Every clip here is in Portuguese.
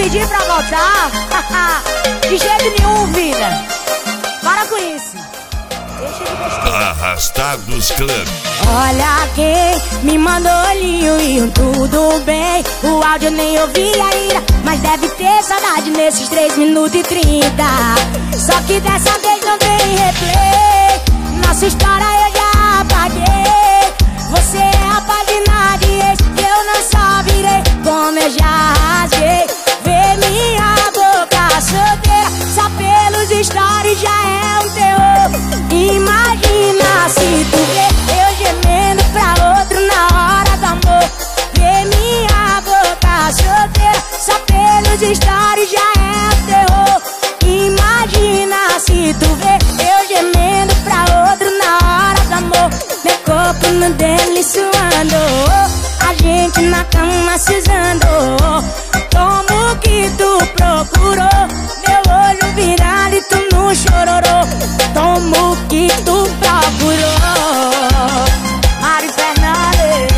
pedir pra voltar. De jeito nenhum, vida. Para com isso. Deixa de besteira. Arrastados Clã. Olha quem me mandou olhinho e um tudo bem. O áudio nem ouvi ainda, mas deve ter saudade nesses 3 minutos e 30. Só que dessa vez não tem replay. Nossa história eu já apaguei. Você é a página de ex, eu não só virei como eu já rasguei. Vê minha boca solteira, só pelos stories já é um terror. Imagina se tu vê eu gemendo pra outro na hora do amor. Vê minha boca solteira, só pelos stories já é um terror. Imagina se tu vê eu gemendo pra outro na hora do amor. Meu corpo no dele suando, a gente na cama se usando. Como que tu procurou? Meu olho virado e tu no chororô. Como que tu procurou? Mari Fernandes.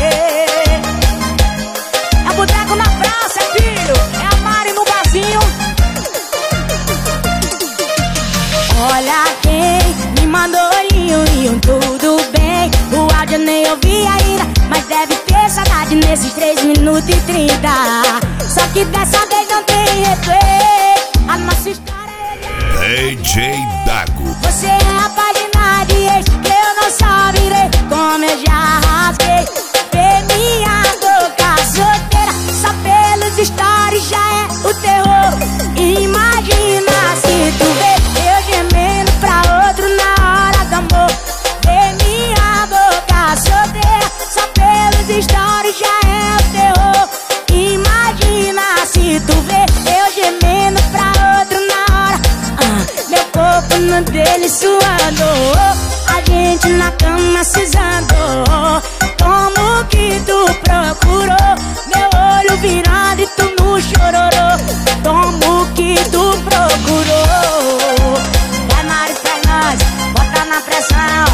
É boteco na praça, filho. É a Mari no barzinho. Olha quem me mandou olhinho e um tudo bem. O áudio nem ouvi ainda, mas deve ter saudade nesses 3 minutos e 30. Só que dessa vez não tem replay. A nossa história é DJ Dago. você é a página de ex, eu não só virei como eu já rasguei. Vê minha boca solteira, só pelos stories já é o terror. Imagina se tu vê eu gemendo pra outro na hora do amor. Vê minha boca solteira, só pelos stories já é o terror. Imagina se tu vê eu gemendo pra outro na hora. Meu corpo no dele suando, a gente na cama se usando. Como que tu procurou? Meu olho virado e tu no chororô. Como que tu procurou? Vai Mari Fernandes, bota na pressão.